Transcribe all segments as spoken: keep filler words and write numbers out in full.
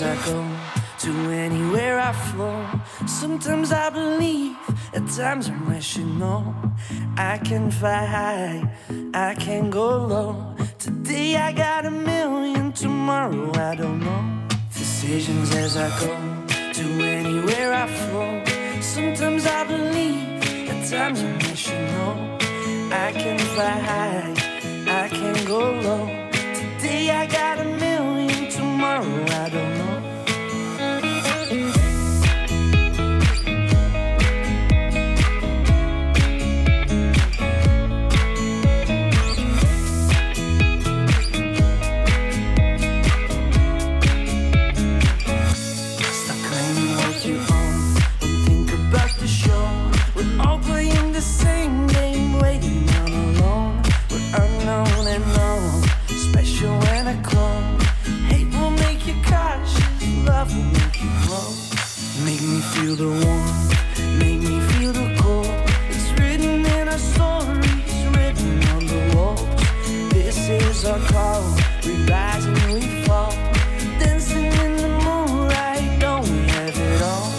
as I go, to anywhere I flow. Sometimes I believe, at times I'm wishing no. I can fly high, I can go low. Today I got a million, tomorrow I don't know. Decisions as I go, to anywhere I flow. Sometimes I believe, at times I'm wishing no. I can fly high, I can go low. Today I got a million, tomorrow I don't know. Feel the warmth, make me feel the cold. It's written in our stories, written on the walls. This is our call, we rise and we fall. Dancing in the moonlight, don't we have it all?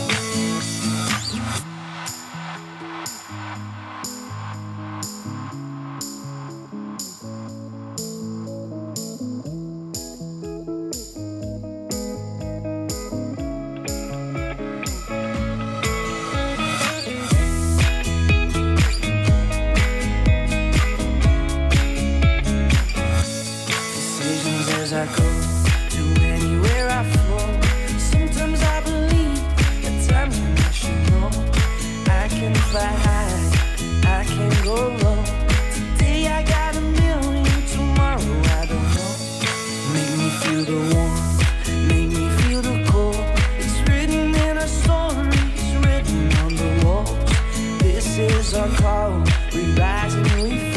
I go to anywhere I flow. Sometimes I believe, at times I'm not sure. No, I can fly high, I can go low. Today I got a million, tomorrow I don't know. Make me feel the warmth, make me feel the cold. It's written in our stories, written on the walls. This is our call, we rise and we fall.